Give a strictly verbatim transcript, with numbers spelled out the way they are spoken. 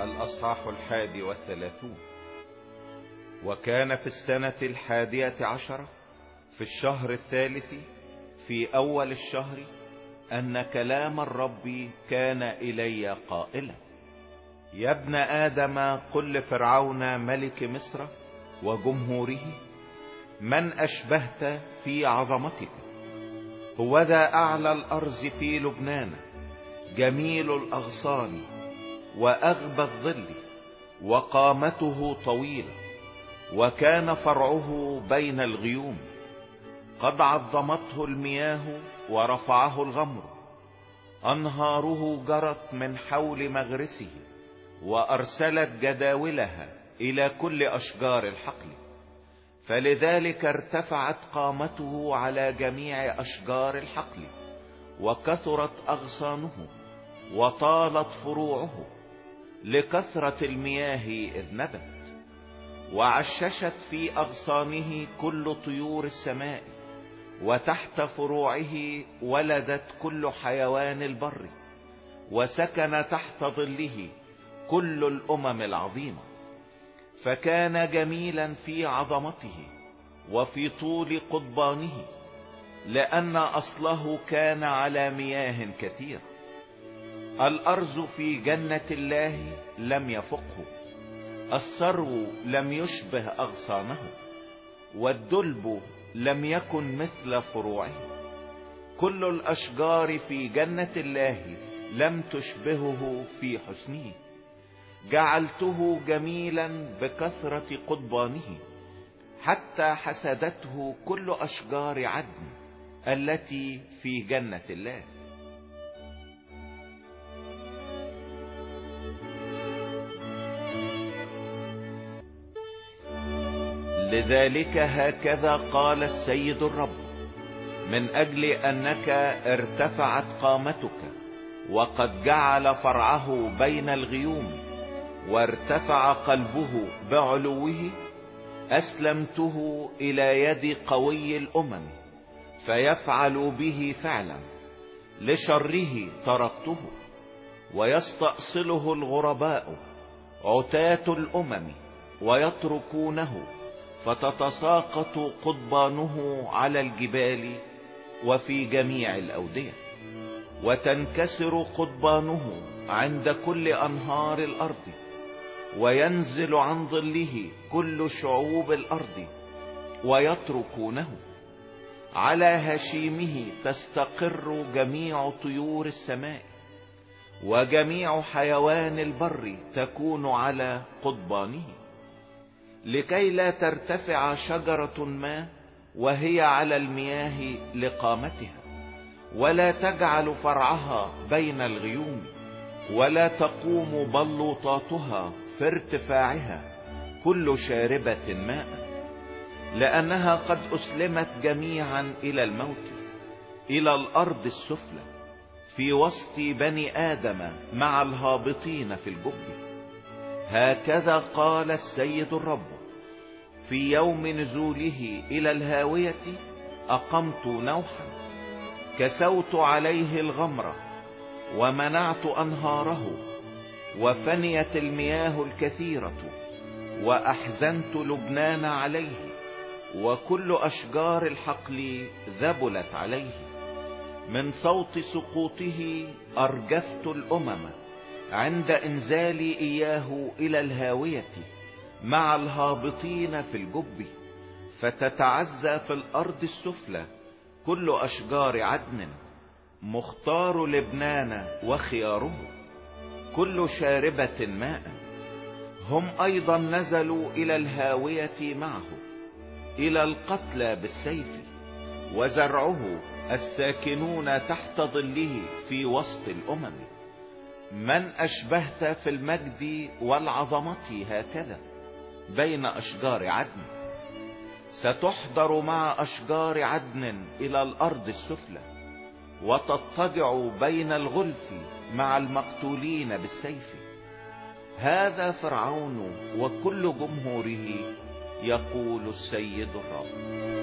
الأصحاح الحادي والثلاثون. وكان في السنة الحادية عشرة في الشهر الثالث في أول الشهر أن كلام الرب كان إلي قائلا: يا ابن آدم قل لفرعون ملك مصر وجمهوره: من أشبهت في عظمتك؟ هوذا أعلى الأرز في لبنان، جميل الأغصان وأغبى الظل، وقامته طويلة، وكان فرعه بين الغيوم، قد عظمته المياه ورفعه الغمر، أنهاره جرت من حول مغرسه، وأرسلت جداولها إلى كل أشجار الحقل، فلذلك ارتفعت قامته على جميع أشجار الحقل، وكثرت أغصانه، وطالت فروعه، لكثرة المياه إذ نبت، وعششت في أغصانه كل طيور السماء، وتحت فروعه ولدت كل حيوان البر، وسكن تحت ظله كل الأمم العظيمة، فكان جميلا في عظمته وفي طول قضبانه، لأن أصله كان على مياه كثيرة. الأرز في جنة الله لم يفقه، السرو لم يشبه أغصانه، والدلب لم يكن مثل فروعه. كل الأشجار في جنة الله لم تشبهه في حسنه. جعلته جميلا بكثرة قضبانه، حتى حسدته كل أشجار عدن التي في جنة الله. لذلك هكذا قال السيد الرب: من أجل أنك ارتفعت قامتك، وقد جعل فرعه بين الغيوم، وارتفع قلبه بعلوه، أسلمته إلى يد قوي الأمم، فيفعل به فعلا. لشره طردته، ويستأصله الغرباء عتاة الأمم، ويتركونه، فتتساقط قضبانه على الجبال وفي جميع الأودية، وتنكسر قضبانه عند كل أنهار الأرض، وينزل عن ظله كل شعوب الأرض، ويتركونه. على هشيمه تستقر جميع طيور السماء، وجميع حيوان البر تكون على قضبانه، لكي لا ترتفع شجرة ما وهي على المياه لقامتها، ولا تجعل فرعها بين الغيوم، ولا تقوم بلوطاتها في ارتفاعها كل شاربة ماء، لأنها قد أسلمت جميعا إلى الموت، إلى الأرض السفلى، في وسط بني آدم مع الهابطين في الجب. هكذا قال السيد الرب: في يوم نزوله إلى الهاوية أقمت نوحا، كسوت عليه الغمر، ومنعت أنهاره، وفنيت المياه الكثيرة، وأحزنت لبنان عليه، وكل أشجار الحقل ذبلت عليه. من صوت سقوطه أرجفت الأمم، عند إنزالي إياه إلى الهاوية مع الهابطين في الجب، فتتعزى في الأرض السفلى كل أشجار عدن، مختار لبنان وخياره، كل شاربة ماء. هم أيضا نزلوا إلى الهاوية معه، إلى القتلى بالسيف، وزرعه الساكنون تحت ظله في وسط الأمم. من أشبهت في المجد والعظمة هكذا بين أشجار عدن؟ ستحضر مع أشجار عدن إلى الأرض السفلى، وتضطجع بين الغلف مع المقتولين بالسيف. هذا فرعون وكل جمهوره، يقول السيد الرب.